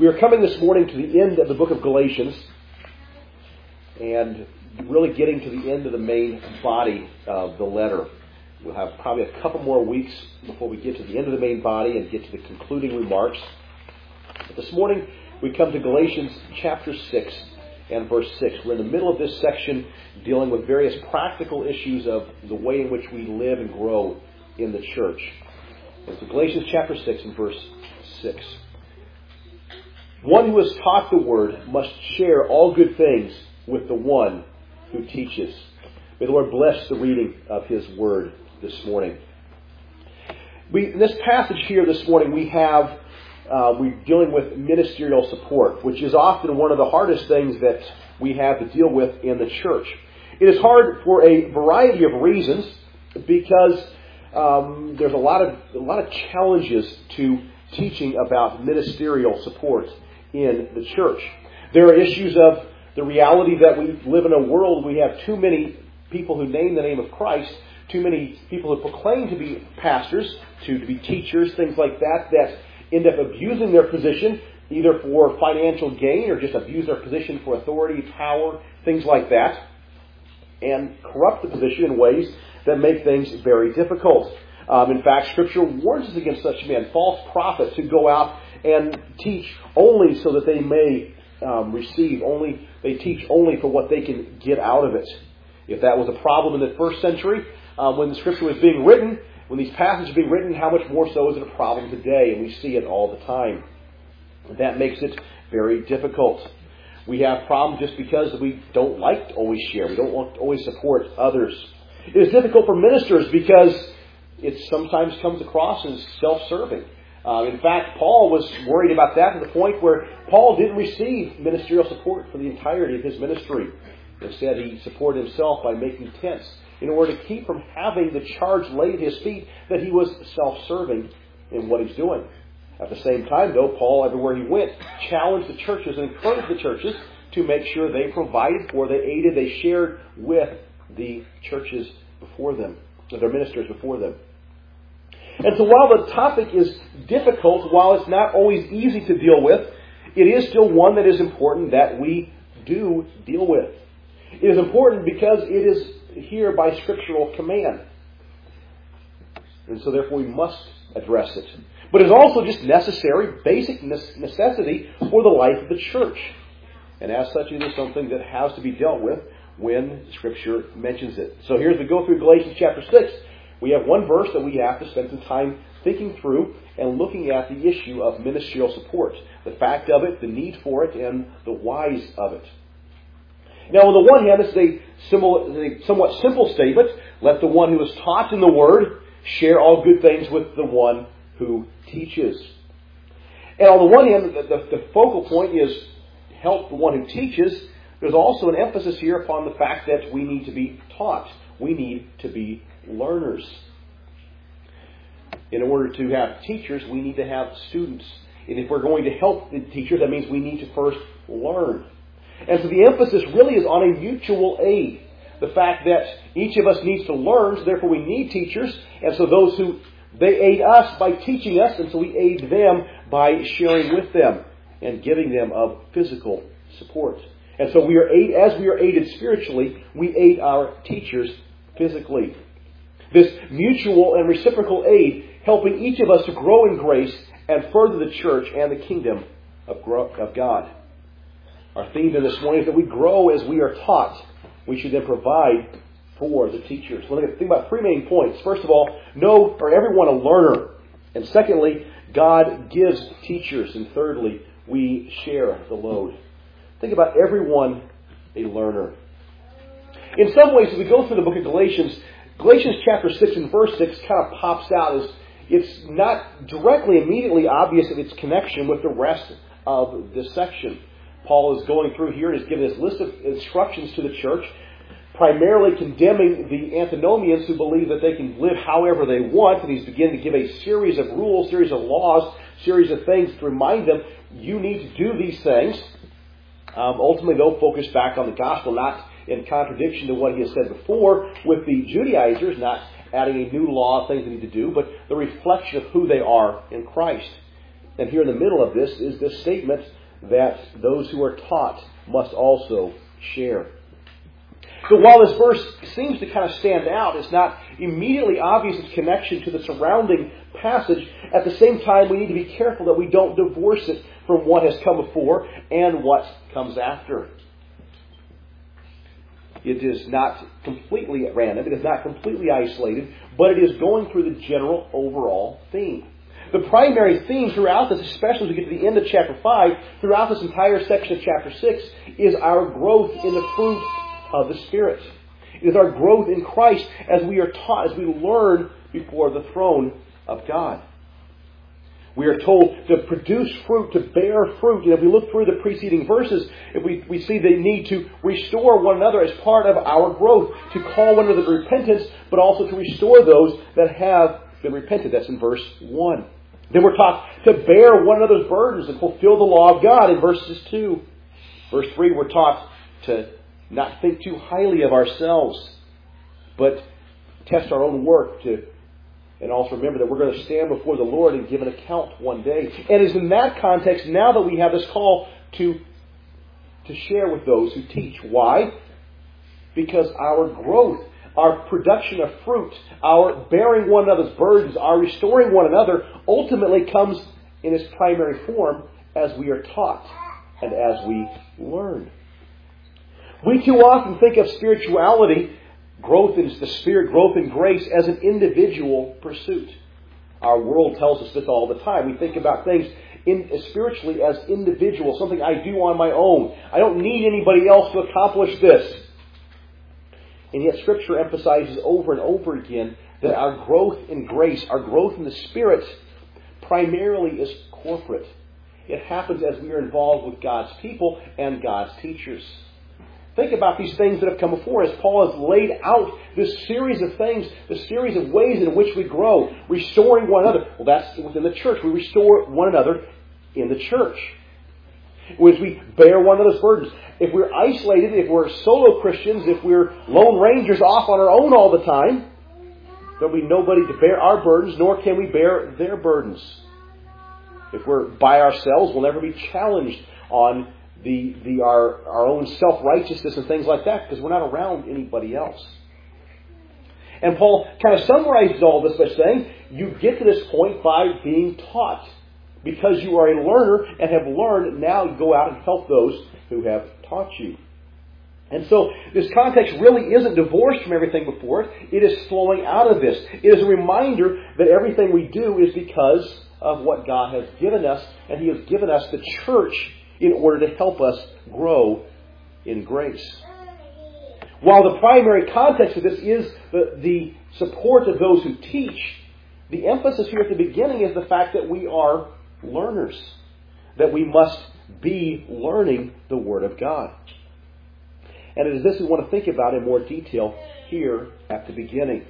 We are coming this morning to the end of the book of Galatians and really getting to the end of the main body of the letter. We'll have probably a couple more weeks before we get to the end of the main body and get to the concluding remarks. But this morning we come to Galatians chapter 6 and verse 6. We're in the middle of this section dealing with various practical issues of the way in which we live and grow in the church. And so Galatians chapter 6 and verse 6. One who has taught the word must share all good things with the one who teaches. May the Lord bless the reading of His word this morning. In this passage here this morning, we're dealing with ministerial support, which is often one of the hardest things that we have to deal with in the church. It is hard for a variety of reasons because there's a lot of challenges to teaching about ministerial support in the church. There are issues of the reality that we live in a world we have too many people who name the name of Christ, too many people who proclaim to be pastors, to be teachers, things like that end up abusing their position either for financial gain or just abuse their position for authority, power, things like that, and corrupt the position in ways that make things very difficult. In fact, Scripture warns us against such men, false prophets who go out and teach only so that they may they teach only for what they can get out of it. If that was a problem in the first century, when the Scripture was being written, when these passages are being written, how much more so is it a problem today? And we see it all the time. That makes it very difficult. We have problems just because we don't like to always share. We don't want to always support others. It is difficult for ministers because it sometimes comes across as self-serving. In fact, Paul was worried about that to the point where Paul didn't receive ministerial support for the entirety of his ministry. Instead, he supported himself by making tents in order to keep from having the charge laid at his feet that he was self-serving in what he's doing. At the same time, though, Paul, everywhere he went, challenged the churches and encouraged the churches to make sure they provided for, they aided, they shared with the churches before them, their ministers before them. And so while the topic is difficult, while it's not always easy to deal with, it is still one that is important that we do deal with. It is important because it is here by scriptural command. And so therefore we must address it. But it's also just necessary, basic necessity for the life of the church. And as such, it is something that has to be dealt with when Scripture mentions it. So here as we go through Galatians chapter 6, we have one verse that we have to spend some time thinking through and looking at the issue of ministerial support. The fact of it, the need for it, and the whys of it. Now, on the one hand, this is a somewhat simple statement. Let the one who is taught in the Word share all good things with the one who teaches. And on the one hand, the focal point is help the one who teaches. There's also an emphasis here upon the fact that we need to be taught. We need to be learners. In order to have teachers, we need to have students. And if we're going to help the teachers, that means we need to first learn. And so the emphasis really is on a mutual aid. The fact that each of us needs to learn, so therefore we need teachers. And so they aid us by teaching us, and so we aid them by sharing with them and giving them of physical support. And so as we are aided spiritually, we aid our teachers physically. This mutual and reciprocal aid helping each of us to grow in grace and further the church and the kingdom of God. Our theme this morning is that we grow as we are taught. We should then provide for the teachers. We're going to think about three main points. First of all, everyone a learner. And secondly, God gives teachers. And thirdly, we share the load. Think about everyone a learner. In some ways, as we go through the book of Galatians chapter 6 and verse 6 kind of pops out as it's not directly, immediately obvious of its connection with the rest of this section. Paul is going through here and is giving his list of instructions to the church, primarily condemning the antinomians who believe that they can live however they want. And he's beginning to give a series of rules, series of laws, series of things to remind them, you need to do these things. Ultimately, they'll focus back on the gospel, not in contradiction to what he has said before with the Judaizers, not adding a new law of things they need to do, but the reflection of who they are in Christ. And here in the middle of this is this statement that those who are taught must also share. So while this verse seems to kind of stand out, it's not immediately obvious its connection to the surrounding passage. At the same time, we need to be careful that we don't divorce it from what has come before and what comes after. It is not completely at random. It is not completely isolated, but it is going through the general overall theme. The primary theme throughout this, especially as we get to the end of chapter 5, throughout this entire section of chapter 6, is our growth in the fruit of the Spirit. It is our growth in Christ as we are taught, as we learn before the throne of God. We are told to produce fruit, to bear fruit. If we look through the preceding verses, we see the need to restore one another as part of our growth, to call one another to repentance, but also to restore those that have been repented. That's in verse 1. Then we're taught to bear one another's burdens and fulfill the law of God in verses 2. Verse 3, we're taught to not think too highly of ourselves, but test our own work, and also remember that we're going to stand before the Lord and give an account one day. And it's in that context now that we have this call to share with those who teach. Why? Because our growth, our production of fruit, our bearing one another's burdens, our restoring one another, ultimately comes in its primary form as we are taught and as we learn. We too often think of spirituality, growth in the Spirit, growth in grace, as an individual pursuit. Our world tells us this all the time. We think about things spiritually as individual, something I do on my own. I don't need anybody else to accomplish this. And yet Scripture emphasizes over and over again that our growth in grace, our growth in the Spirit, primarily is corporate. It happens as we are involved with God's people and God's teachers. Think about these things that have come before us. Paul has laid out this series of things, this series of ways in which we grow, restoring one another. Well, that's within the church. We restore one another in the church. As we bear one another's burdens. If we're isolated, if we're solo Christians, if we're lone rangers off on our own all the time, there'll be nobody to bear our burdens, nor can we bear their burdens. If we're by ourselves, we'll never be challenged on our own self-righteousness and things like that, because we're not around anybody else. And Paul kind of summarizes all this by saying, you get to this point by being taught. Because you are a learner and have learned, now go out and help those who have taught you. And so this context really isn't divorced from everything before it. It is flowing out of this. It is a reminder that everything we do is because of what God has given us, and He has given us the church in order to help us grow in grace. While the primary context of this is the support of those who teach, the emphasis here at the beginning is the fact that we are learners, that we must be learning the Word of God. And it is this we want to think about in more detail here at the beginning.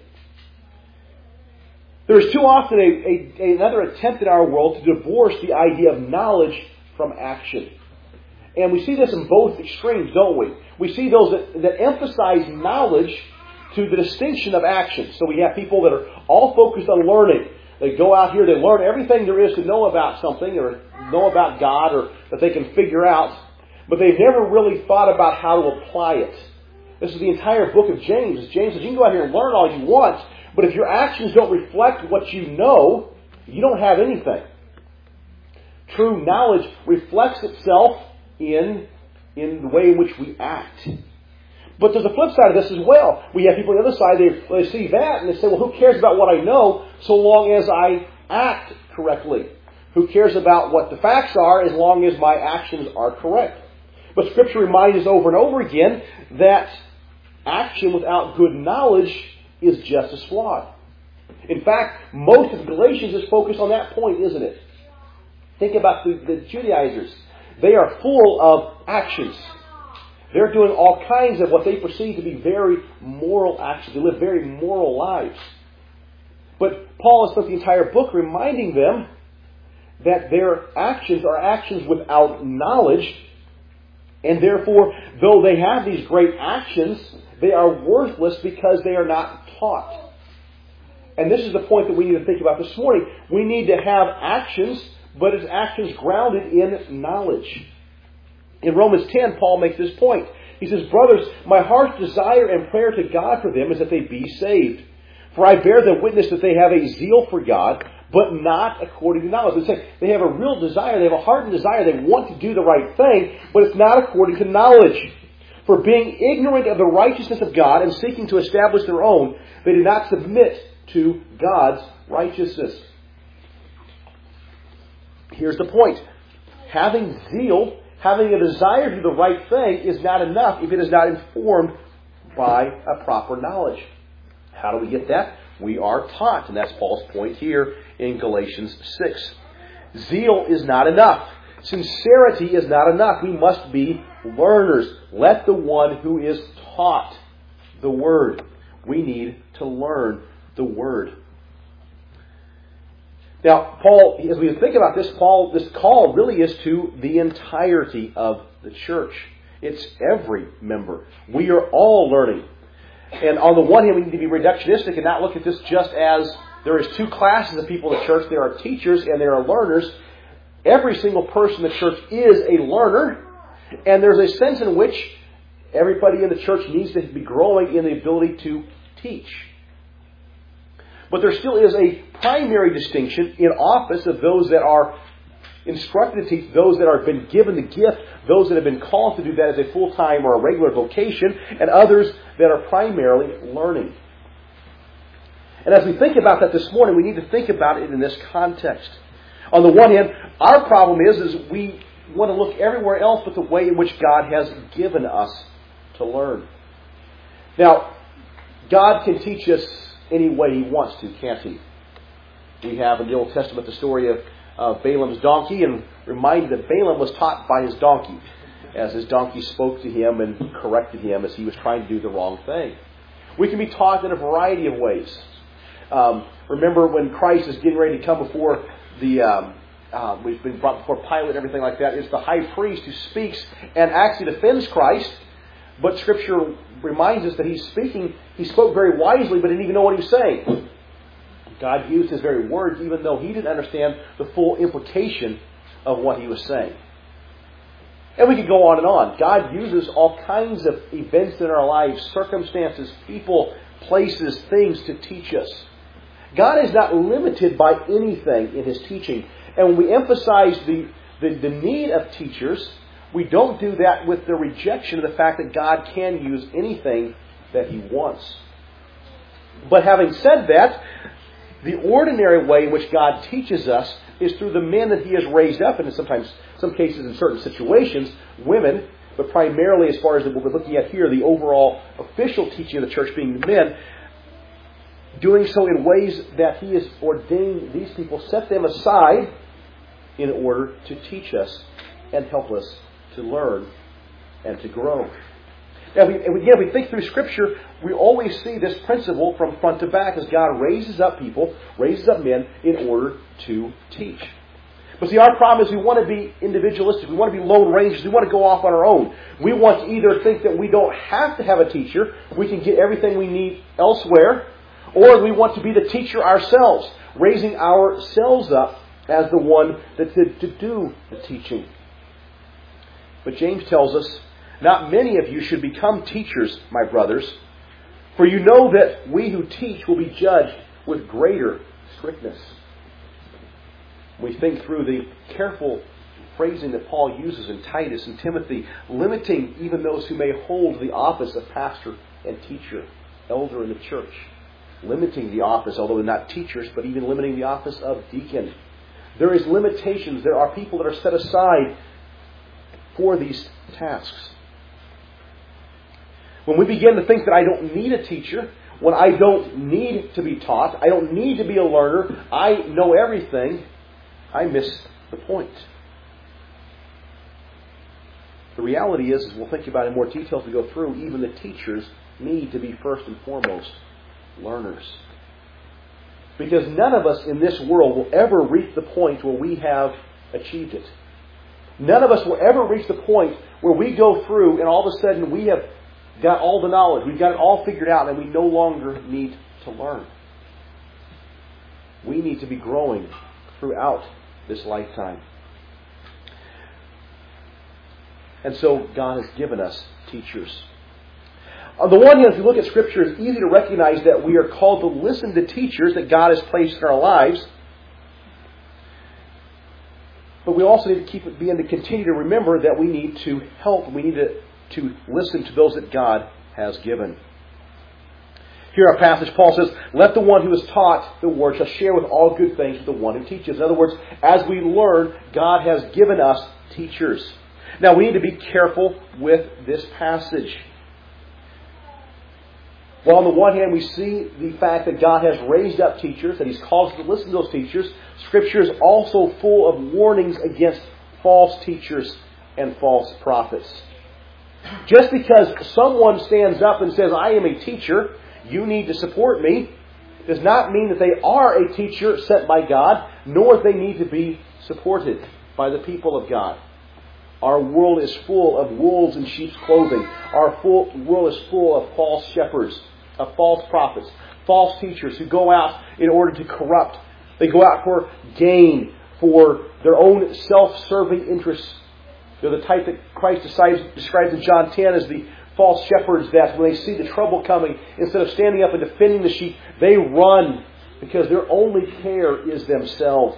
There is too often another attempt in our world to divorce the idea of knowledge from action. And we see this in both extremes, don't we? We see those that emphasize knowledge to the distinction of action. So we have people that are all focused on learning. They go out here, they learn everything there is to know about something, or know about God, or that they can figure out. But they've never really thought about how to apply it. This is the entire book of James. James says, you can go out here and learn all you want, but if your actions don't reflect what you know, you don't have anything. True knowledge reflects itself in the way in which we act. But there's a flip side of this as well. We have people on the other side, they see that and they say, well, who cares about what I know so long as I act correctly? Who cares about what the facts are as long as my actions are correct? But Scripture reminds us over and over again that action without good knowledge is just as flawed. In fact, most of Galatians is focused on that point, isn't it? Think about the Judaizers. They are full of actions. They're doing all kinds of what they perceive to be very moral actions. They live very moral lives. But Paul has spent the entire book reminding them that their actions are actions without knowledge, and therefore, though they have these great actions, they are worthless because they are not taught. And this is the point that we need to think about this morning. We need to have actions, but his actions grounded in knowledge. In Romans 10, Paul makes this point. He says, "Brothers, my heart's desire and prayer to God for them is that they be saved. For I bear them witness that they have a zeal for God, but not according to knowledge." They have a real desire, they have a heart and desire, they want to do the right thing, but it's not according to knowledge. For being ignorant of the righteousness of God and seeking to establish their own, they did not submit to God's righteousness. Here's the point. Having zeal, having a desire to do the right thing is not enough if it is not informed by a proper knowledge. How do we get that? We are taught, and that's Paul's point here in Galatians 6. Zeal is not enough. Sincerity is not enough. We must be learners. Let the one who is taught the Word. We need to learn the Word. Now, Paul, as we think about this, this call really is to the entirety of the church. It's every member. We are all learning. And on the one hand, we need to be reductionistic and not look at this just as there is two classes of people in the church. There are teachers and there are learners. Every single person in the church is a learner. And there's a sense in which everybody in the church needs to be growing in the ability to teach. But there still is a primary distinction in office of those that are instructed to teach, those that have been given the gift, those that have been called to do that as a full-time or a regular vocation, and others that are primarily learning. And as we think about that this morning, we need to think about it in this context. On the one hand, our problem is we want to look everywhere else but the way in which God has given us to learn. Now, God can teach us any way He wants to, can't He? We have in the Old Testament the story of Balaam's donkey, and reminded that Balaam was taught by his donkey, as his donkey spoke to him and corrected him as he was trying to do the wrong thing. We can be taught in a variety of ways. Remember when Christ is getting ready to come before we've been brought before Pilate and everything like that. It's the high priest who speaks and actually defends Christ. But Scripture reminds us that he spoke very wisely, but didn't even know what he was saying. God used his very words, even though he didn't understand the full implication of what he was saying. And we could go on and on. God uses all kinds of events in our lives, circumstances, people, places, things to teach us. God is not limited by anything in His teaching. And when we emphasize the need of teachers, we don't do that with the rejection of the fact that God can use anything that He wants. But having said that, the ordinary way in which God teaches us is through the men that He has raised up, and sometimes, some cases in certain situations, women, but primarily as far as what we're looking at here, the overall official teaching of the church being the men, doing so in ways that He has ordained these people, set them aside in order to teach us and help us to learn and to grow. Now, if we think through Scripture, we always see this principle from front to back as God raises up people, raises up men in order to teach. But see, our problem is we want to be individualistic. We want to be lone rangers. We want to go off on our own. We want to either think that we don't have to have a teacher, we can get everything we need elsewhere, or we want to be the teacher ourselves, raising ourselves up as the one that to do the teaching. But James tells us, "Not many of you should become teachers, my brothers, for you know that we who teach will be judged with greater strictness." We think through the careful phrasing that Paul uses in Titus and Timothy, limiting even those who may hold the office of pastor and teacher, elder in the church. Limiting the office, although they're not teachers, but even limiting the office of deacon. There is limitations. There are people that are set aside for these tasks. When we begin to think that I don't need a teacher, when I don't need to be taught, I don't need to be a learner, I know everything, I miss the point. The reality is, as we'll think about in more detail as we go through, even the teachers need to be first and foremost learners. Because none of us in this world will ever reach the point where we have achieved it. None of us will ever reach the point where we go through and all of a sudden we have got all the knowledge, we've got it all figured out, and we no longer need to learn. We need to be growing throughout this lifetime. And so God has given us teachers. On the one hand, if you look at Scripture, it's easy to recognize that we are called to listen to teachers that God has placed in our lives. But we also need to continue to remember that we need to help. We need to listen to those that God has given. Here in our passage, Paul says, "Let the one who is taught the word shall share with all good things with the one who teaches." In other words, as we learn, God has given us teachers. Now, we need to be careful with this passage. Well, on the one hand, we see the fact that God has raised up teachers, that He's called us to listen to those teachers. Scripture is also full of warnings against false teachers and false prophets. Just because someone stands up and says, "I am a teacher, you need to support me," does not mean that they are a teacher sent by God, nor that they need to be supported by the people of God. Our world is full of wolves in sheep's clothing. Our world is full of false shepherds, of false prophets, false teachers who go out in order to corrupt. They go out for gain, for their own self-serving interests. They're the type that Christ describes in John 10 as the false shepherds that when they see the trouble coming, instead of standing up and defending the sheep, they run because their only care is themselves.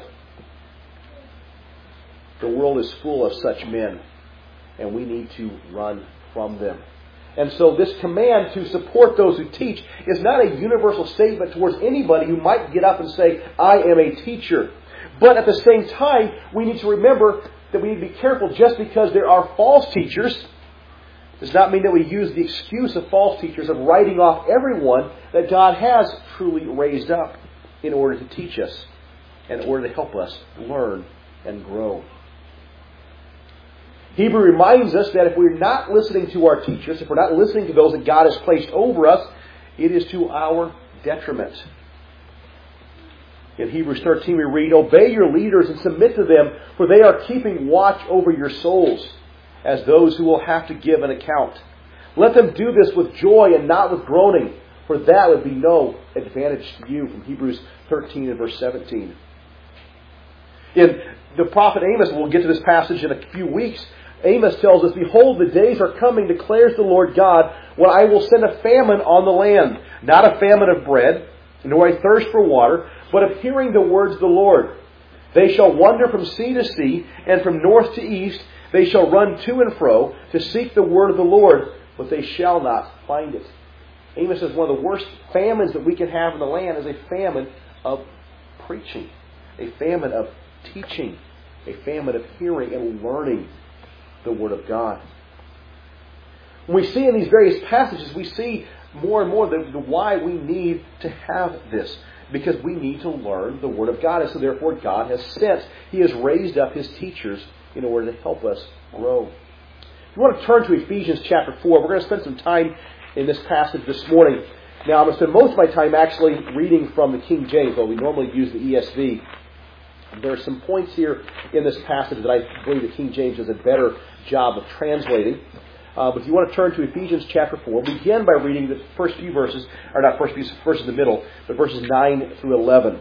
The world is full of such men, and we need to run from them. And so this command to support those who teach is not a universal statement towards anybody who might get up and say, "I am a teacher." But at the same time, we need to remember that we need to be careful. Just because there are false teachers does not mean that we use the excuse of false teachers of writing off everyone that God has truly raised up in order to teach us, and in order to help us learn and grow. Hebrew reminds us that if we're not listening to our teachers, if we're not listening to those that God has placed over us, it is to our detriment. In Hebrews 13 we read, "Obey your leaders and submit to them, for they are keeping watch over your souls, as those who will have to give an account. Let them do this with joy and not with groaning, for that would be no advantage to you." From Hebrews 13 and verse 17. In the prophet Amos, we'll get to this passage in a few weeks, Amos tells us, "Behold, the days are coming, declares the Lord God, when I will send a famine on the land, not a famine of bread, nor a thirst for water, but of hearing the words of the Lord. They shall wander from sea to sea, and from north to east. They shall run to and fro to seek the word of the Lord, but they shall not find it." Amos says one of the worst famines that we can have in the land is a famine of preaching, a famine of teaching, a famine of hearing and learning the Word of God. When we see in these various passages, we see more and more the why we need to have this. Because we need to learn the Word of God. And so therefore God has sent, He has raised up His teachers in order to help us grow. If you want to turn to Ephesians chapter 4, we're going to spend some time in this passage this morning. Now I'm going to spend most of my time actually reading from the King James, though we normally use the ESV. There are some points here in this passage that I believe the King James does a better job of translating. But if you want to turn to Ephesians chapter 4, begin by reading the first few verses, or not first few verses in the middle, but verses 9 through 11.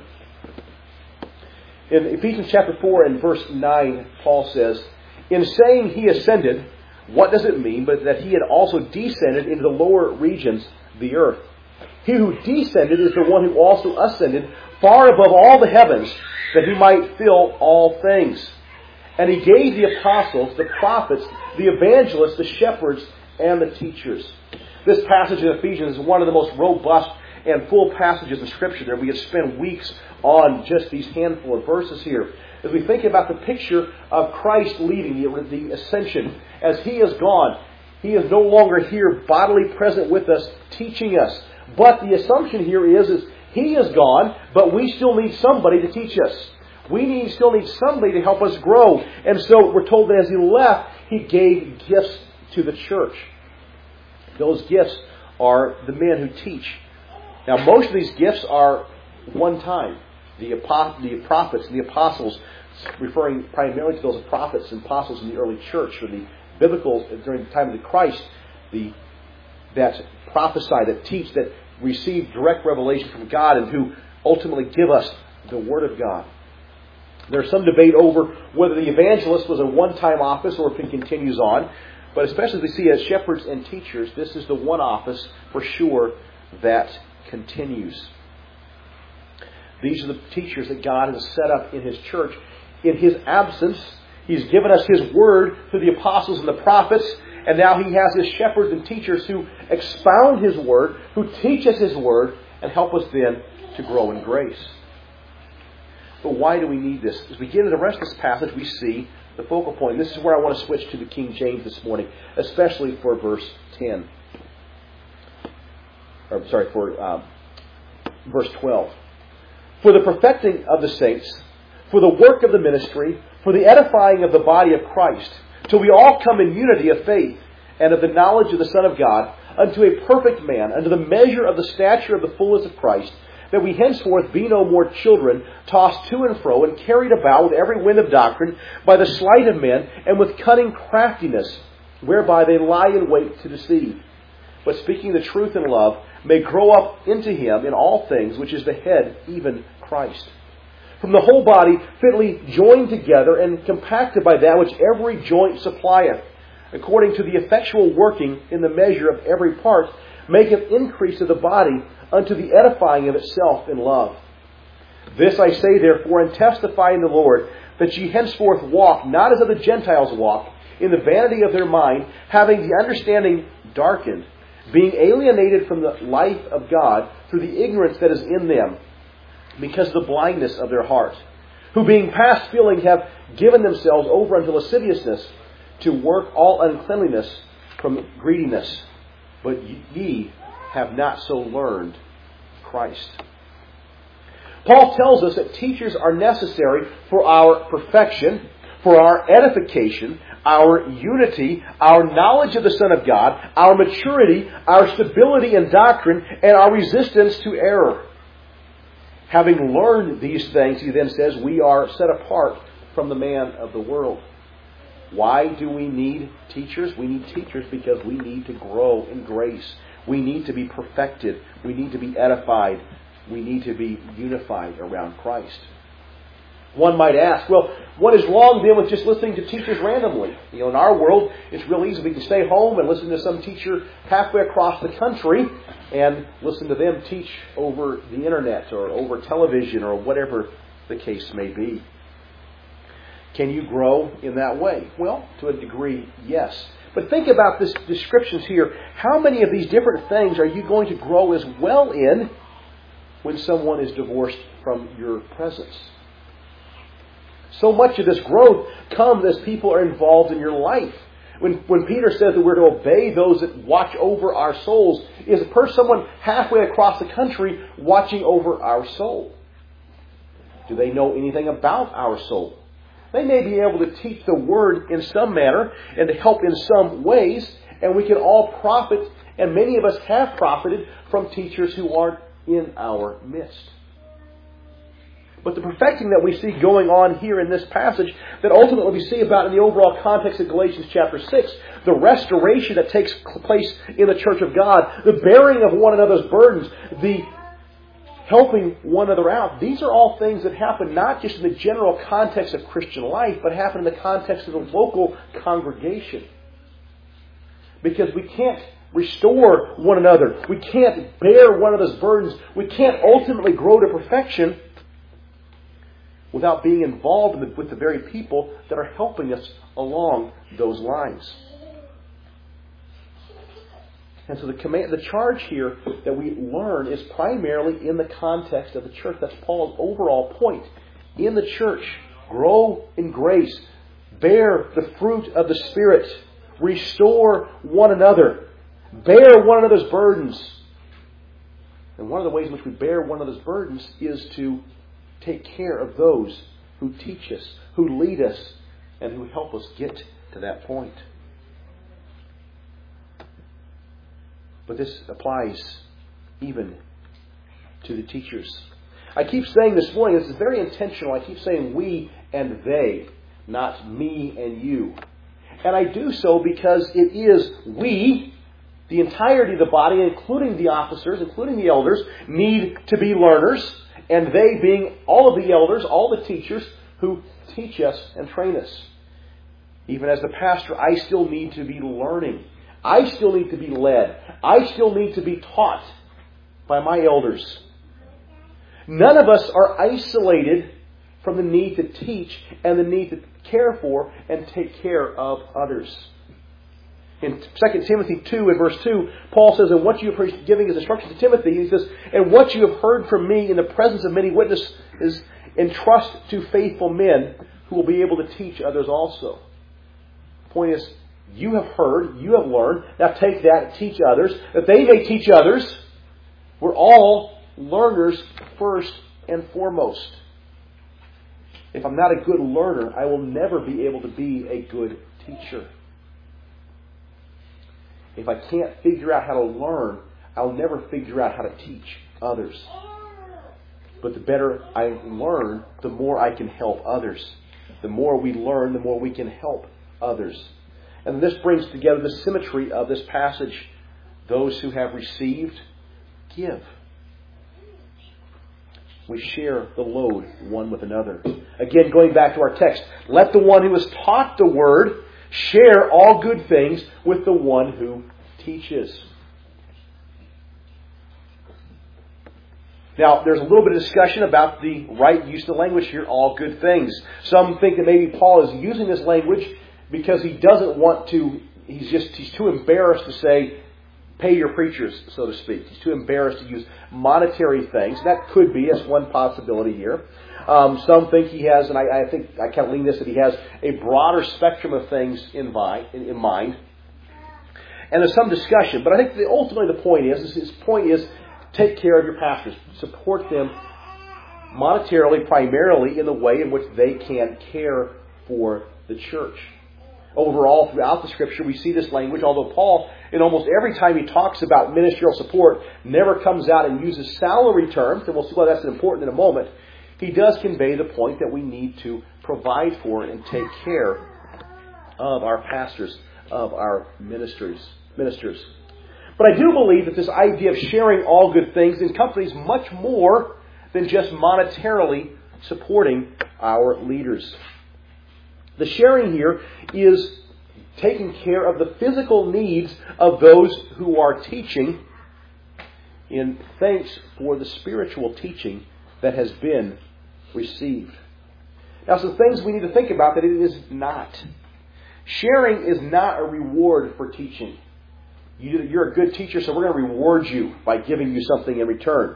In Ephesians chapter 4 and verse 9, Paul says, "In saying He ascended, what does it mean but that He had also descended into the lower regions, the earth? He who descended is the one who also ascended far above all the heavens, that He might fill all things. And He gave the apostles, the prophets, the evangelists, the shepherds, and the teachers." This passage in Ephesians is one of the most robust and full passages in Scripture. There we could spend weeks on just these handful of verses here. As we think about the picture of Christ leading the ascension, as He is gone, He is no longer here bodily present with us, teaching us. But the assumption here is He is gone, but we still need somebody to teach us. We still need somebody to help us grow. And so we're told that as He left, He gave gifts to the church. Those gifts are the men who teach. Now, most of these gifts are one time. The prophets and the apostles, referring primarily to those prophets and apostles in the early church, or the biblical, during the time of the Christ, that prophesy, that teach, that receive direct revelation from God, and who ultimately give us the Word of God. There's some debate over whether the evangelist was a one-time office or if it continues on. But especially as we see as shepherds and teachers, this is the one office for sure that continues. These are the teachers that God has set up in His church. In His absence, He's given us His Word through the apostles and the prophets. And now He has His shepherds and teachers who expound His Word, who teach us His Word, and help us then to grow in grace. But why do we need this? As we get into the rest of this passage, we see the focal point. This is where I want to switch to the King James this morning, especially for verse 10. Verse 12. For the perfecting of the saints, for the work of the ministry, for the edifying of the body of Christ, till we all come in unity of faith and of the knowledge of the Son of God, unto a perfect man, unto the measure of the stature of the fullness of Christ, that we henceforth be no more children, tossed to and fro, and carried about with every wind of doctrine, by the sleight of men, and with cunning craftiness, whereby they lie in wait to deceive. But speaking the truth in love, may grow up into Him in all things, which is the head, even Christ. From the whole body, fitly joined together, and compacted by that which every joint supplieth, according to the effectual working in the measure of every part, maketh increase of the body unto the edifying of itself in love. This I say therefore, and testify in the Lord, that ye henceforth walk, not as other Gentiles walk, in the vanity of their mind, having the understanding darkened, being alienated from the life of God through the ignorance that is in them, because of the blindness of their heart, who being past feeling have given themselves over unto lasciviousness, to work all uncleanliness from greediness. But ye have not so learned Christ. Paul tells us that teachers are necessary for our perfection, for our edification, our unity, our knowledge of the Son of God, our maturity, our stability in doctrine, and our resistance to error. Having learned these things, he then says, we are set apart from the man of the world. Why do we need teachers? We need teachers because we need to grow in grace. We need to be perfected. We need to be edified. We need to be unified around Christ. One might ask, well, what is wrong then with just listening to teachers randomly? In our world, it's real easy. We can stay home and listen to some teacher halfway across the country and listen to them teach over the internet or over television or whatever the case may be. Can you grow in that way? Well, to a degree, yes. But think about this descriptions here. How many of these different things are you going to grow as well in when someone is divorced from your presence? So much of this growth comes as people are involved in your life. When Peter says that we're to obey those that watch over our souls, is someone halfway across the country watching over our soul? Do they know anything about our soul? They may be able to teach the Word in some manner and to help in some ways, and we can all profit, and many of us have profited from teachers who aren't in our midst. But the perfecting that we see going on here in this passage, that ultimately we see about in the overall context of Galatians chapter 6, the restoration that takes place in the church of God, the bearing of one another's burdens, the helping one another out. These are all things that happen not just in the general context of Christian life, but happen in the context of the local congregation. Because we can't restore one another. We can't bear one another's burdens. We can't ultimately grow to perfection without being involved with the very people that are helping us along those lines. And so the charge here that we learn is primarily in the context of the church. That's Paul's overall point. In the church, grow in grace, bear the fruit of the Spirit, restore one another, bear one another's burdens. And one of the ways in which we bear one another's burdens is to take care of those who teach us, who lead us, and who help us get to that point. But this applies even to the teachers. I keep saying this morning, this is very intentional, I keep saying we and they, not me and you. And I do so because it is we, the entirety of the body, including the officers, including the elders, need to be learners. And they being all of the elders, all the teachers, who teach us and train us. Even as the pastor, I still need to be learning. I still need to be led. I still need to be taught by my elders. None of us are isolated from the need to teach and the need to care for and take care of others. In 2 Timothy 2 and verse 2, Paul says, and what you have giving his instructions to Timothy, he says, and what you have heard from me in the presence of many witnesses, entrust to faithful men who will be able to teach others also. The point is, you have heard, you have learned, now take that and teach others, that they may teach others. We're all learners first and foremost. If I'm not a good learner, I will never be able to be a good teacher. If I can't figure out how to learn, I'll never figure out how to teach others. But the better I learn, the more I can help others. The more we learn, the more we can help others. And this brings together the symmetry of this passage. Those who have received, give. We share the load one with another. Again, going back to our text, let the one who has taught the word share all good things with the one who teaches. Now, there's a little bit of discussion about the right use of the language here, all good things. Some think that maybe Paul is using this language because he doesn't want to, he's too embarrassed to say, pay your preachers, so to speak. He's too embarrassed to use monetary things. That could be, as one possibility here. Some think he has, and I think I kind of lean this, that he has a broader spectrum of things in mind. And there's some discussion, but I think ultimately the point is, his point is, take care of your pastors. Support them monetarily, primarily in the way in which they can care for the church. Overall, throughout the Scripture, we see this language, although Paul, in almost every time he talks about ministerial support, never comes out and uses salary terms, and we'll see why that's important in a moment. He does convey the point that we need to provide for and take care of our pastors, of our ministers. But I do believe that this idea of sharing all good things encompasses much more than just monetarily supporting our leaders. The sharing here is taking care of the physical needs of those who are teaching in thanks for the spiritual teaching that has been received. Now, some things we need to think about that it is not. Sharing is not a reward for teaching. You're a good teacher, so we're going to reward you by giving you something in return.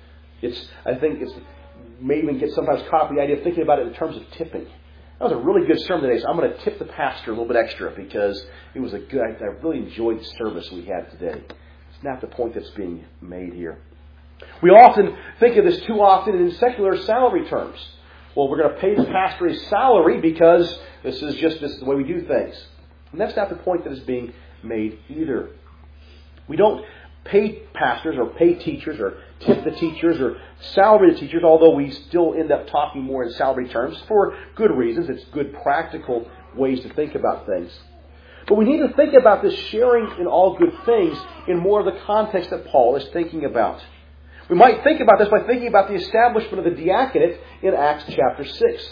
I think it's may even get sometimes caught up in the idea of thinking about it in terms of tipping. That was a really good sermon today, so I'm going to tip the pastor a little bit extra because it was I really enjoyed the service we had today. It's not the point that's being made here. We often think of this too often in secular salary terms. Well, we're going to pay the pastor a salary because this is the way we do things. And that's not the point that is being made either. We don't pay pastors or pay teachers or tip the teachers or salary the teachers, although we still end up talking more in salary terms for good reasons. It's good practical ways to think about things. But we need to think about this sharing in all good things in more of the context that Paul is thinking about. We might think about this by thinking about the establishment of the diaconate in Acts chapter 6.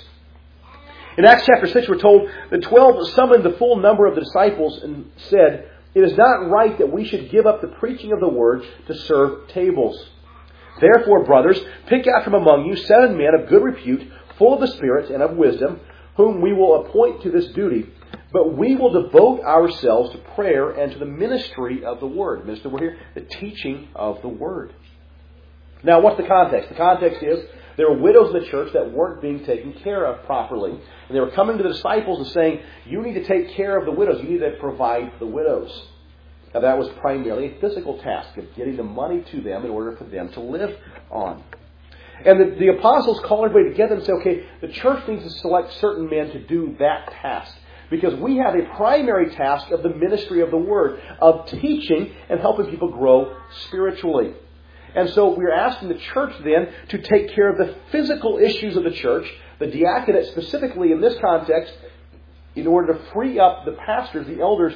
In Acts chapter 6, we're told the 12 summoned the full number of the disciples and said, "It is not right that we should give up the preaching of the word to serve tables. Therefore, brothers, pick out from among you 7 men of good repute, full of the Spirit and of wisdom, whom we will appoint to this duty. But we will devote ourselves to prayer and to the ministry of the word." Minister, we're here, the teaching of the word. Now, what's the context? The context is there were widows in the church that weren't being taken care of properly. And they were coming to the disciples and saying, you need to take care of the widows. You need to provide for the widows. Now, that was primarily a physical task of getting the money to them in order for them to live on. And the apostles called everybody together and said, okay, the church needs to select certain men to do that task. Because we have a primary task of the ministry of the word, of teaching and helping people grow spiritually. And so we're asking the church then to take care of the physical issues of the church, the diaconate specifically in this context, in order to free up the pastors, the elders,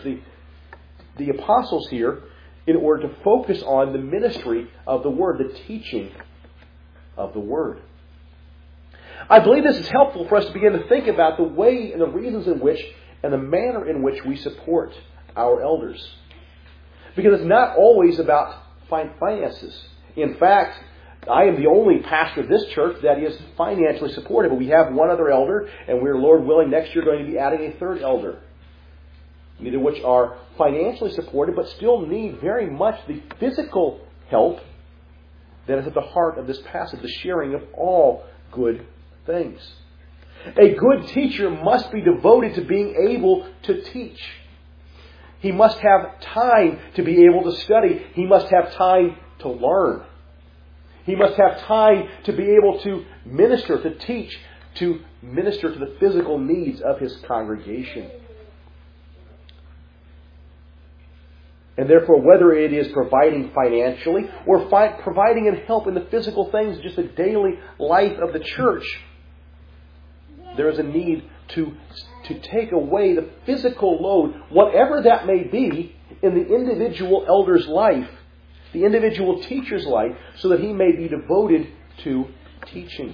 the apostles here, in order to focus on the ministry of the word, the teaching of the word. I believe this is helpful for us to begin to think about the way and the reasons in which and the manner in which we support our elders. Because it's not always about finances. In fact, I am the only pastor of this church that is financially supported. But we have one other elder, and we're, Lord willing, next year going to be adding a third elder. Neither of which are financially supported, but still need very much the physical help that is at the heart of this passage, the sharing of all good things. A good teacher must be devoted to being able to teach. He must have time to be able to study. He must have time to learn. He must have time to be able to minister, to teach, to minister to the physical needs of his congregation. And therefore, whether it is providing financially or providing and help in the physical things, just the daily life of the church, there is a need to take away the physical load, whatever that may be, in the individual elder's life, the individual teacher's life, so that he may be devoted to teaching.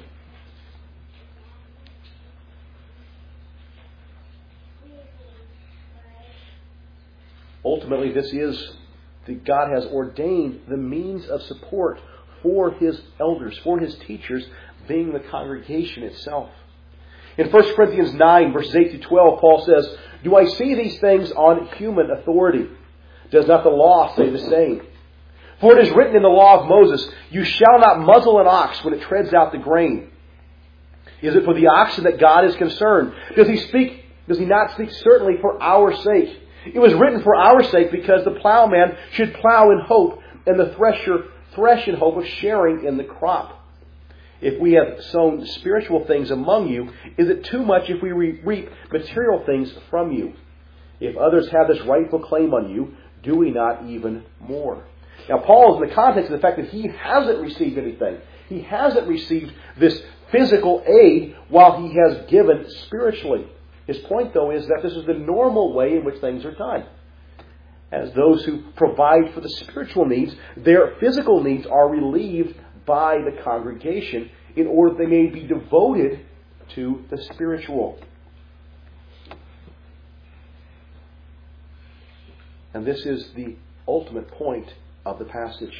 Ultimately, this is that God has ordained the means of support for His elders, for His teachers, being the congregation itself. In 1 Corinthians 9, verses 8 to 12, Paul says, "Do I see these things on human authority? Does not the law say the same? For it is written in the law of Moses, 'You shall not muzzle an ox when it treads out the grain.' Is it for the oxen that God is concerned? Does He not speak certainly for our sake? It was written for our sake, because the plowman should plow in hope, and the thresher thresh in hope of sharing in the crop. If we have sown spiritual things among you, is it too much if we reap material things from you? If others have this rightful claim on you, do we not even more?" Now, Paul is in the context of the fact that he hasn't received anything. He hasn't received this physical aid while he has given spiritually. His point, though, is that this is the normal way in which things are done. As those who provide for the spiritual needs, their physical needs are relieved by the congregation in order that they may be devoted to the spiritual. And this is the ultimate point of the passage.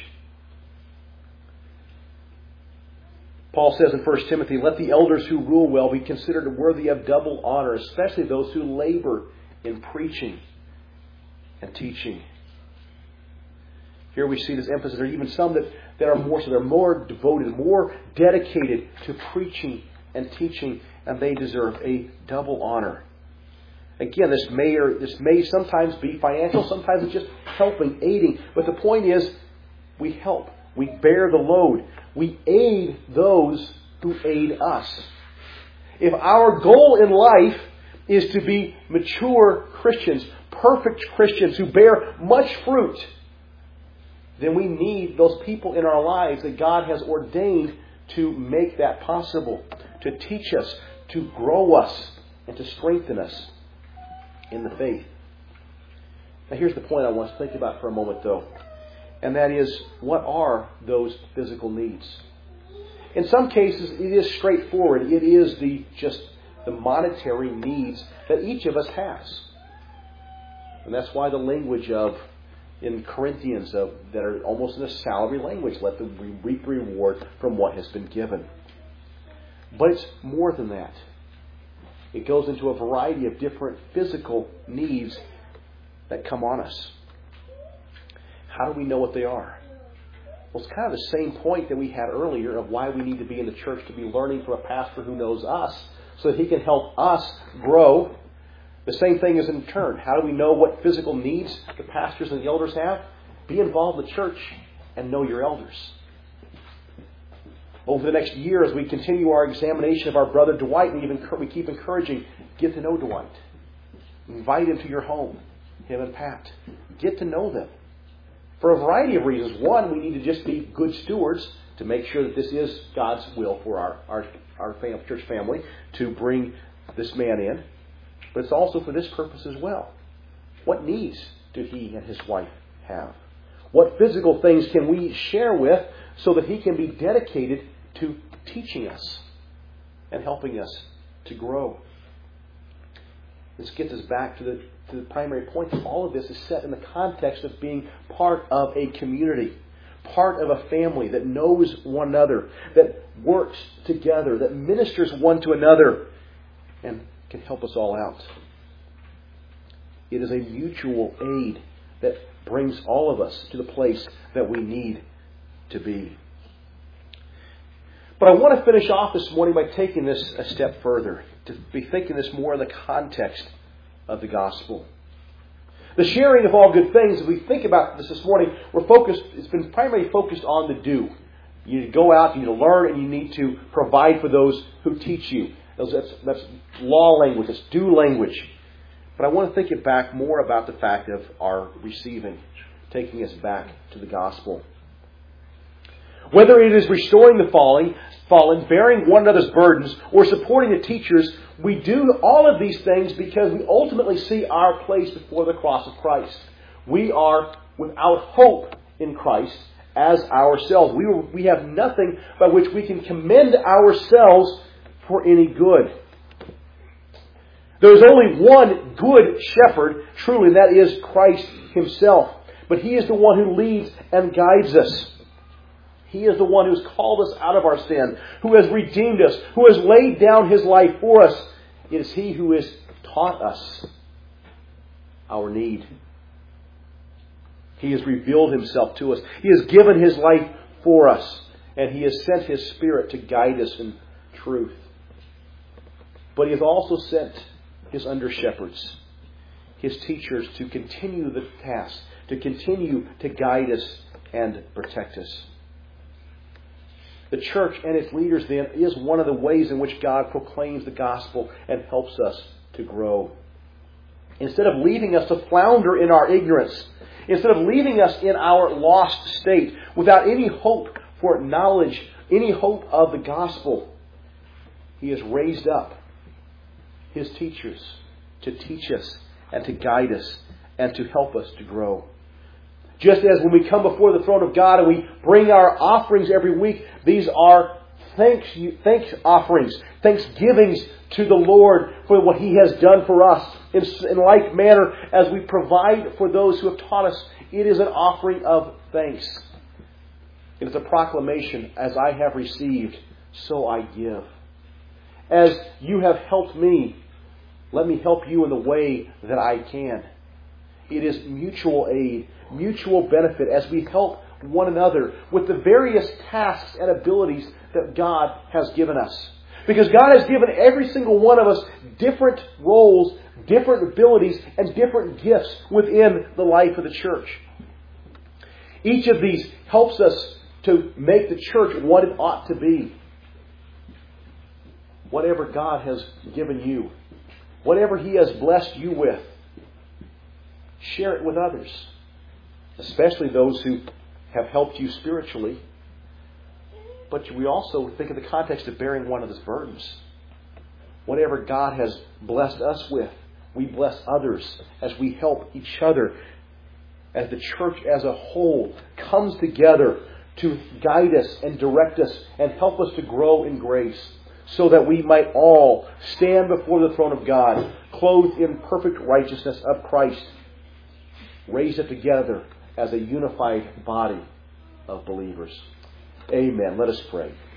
Paul says in 1 Timothy, "Let the elders who rule well be considered worthy of double honor, especially those who labor in preaching and teaching." Here we see this emphasis. There are even some that are more so. They're more devoted, more dedicated to preaching and teaching, and they deserve a double honor. Again, this may sometimes be financial, sometimes it's just helping, aiding. But the point is, we help. We bear the load. We aid those who aid us. If our goal in life is to be mature Christians, perfect Christians who bear much fruit, then we need those people in our lives that God has ordained to make that possible, to teach us, to grow us, and to strengthen us in the faith. Now here's the point I want to think about for a moment, though. And that is, what are those physical needs? In some cases, it is straightforward. It is just the monetary needs that each of us has. And that's why the language in Corinthians that are almost in a salary language, let them reap reward from what has been given. But it's more than that. It goes into a variety of different physical needs that come on us. How do we know what they are? Well, it's kind of the same point that we had earlier of why we need to be in the church, to be learning from a pastor who knows us so that he can help us grow. The same thing is in turn. How do we know what physical needs the pastors and the elders have? Be involved in the church and know your elders. Over the next year, as we continue our examination of our brother Dwight, we keep encouraging, get to know Dwight. Invite him to your home, him and Pat. Get to know them. For a variety of reasons. One, we need to just be good stewards to make sure that this is God's will for our church family to bring this man in. But it's also for this purpose as well. What needs do he and his wife have? What physical things can we share with so that he can be dedicated to teaching us and helping us to grow. This gets us back to the primary point. All of this is set in the context of being part of a community, part of a family that knows one another, that works together, that ministers one to another, and can help us all out. It is a mutual aid that brings all of us to the place that we need to be. But I want to finish off this morning by taking this a step further, to be thinking this more in the context of the gospel. The sharing of all good things, if we think about this morning, it's been primarily focused on the do. You need to go out, you need to learn, and you need to provide for those who teach you. That's law language, that's do language. But I want to think it back more about the fact of our receiving, taking us back to the gospel. Whether it is restoring the fallen, bearing one another's burdens, or supporting the teachers, we do all of these things because we ultimately see our place before the cross of Christ. We are without hope in Christ as ourselves. We have nothing by which we can commend ourselves for any good. There is only one good shepherd, truly, and that is Christ Himself. But He is the one who leads and guides us. He is the one who has called us out of our sin, who has redeemed us, who has laid down His life for us. It is He who has taught us our need. He has revealed Himself to us. He has given His life for us. And He has sent His Spirit to guide us in truth. But He has also sent His under-shepherds, His teachers, to continue the task, to continue to guide us and protect us. The church and its leaders, then, is one of the ways in which God proclaims the gospel and helps us to grow. Instead of leaving us to flounder in our ignorance, instead of leaving us in our lost state without any hope for knowledge, any hope of the gospel, He has raised up His teachers to teach us and to guide us and to help us to grow. Just as when we come before the throne of God and we bring our offerings every week, these are thanks offerings, thanksgivings to the Lord for what He has done for us. In like manner, as we provide for those who have taught us, it is an offering of thanks. It is a proclamation, as I have received, so I give. As you have helped me, let me help you in the way that I can. It is mutual aid, mutual benefit as we help one another with the various tasks and abilities that God has given us. Because God has given every single one of us different roles, different abilities, and different gifts within the life of the church. Each of these helps us to make the church what it ought to be. Whatever God has given you, whatever He has blessed you with, share it with others, especially those who have helped you spiritually. But we also think of the context of bearing one another's burdens. Whatever God has blessed us with, we bless others as we help each other, as the church as a whole comes together to guide us and direct us and help us to grow in grace, so that we might all stand before the throne of God, clothed in perfect righteousness of Christ, raised up together as a unified body of believers. Amen. Let us pray.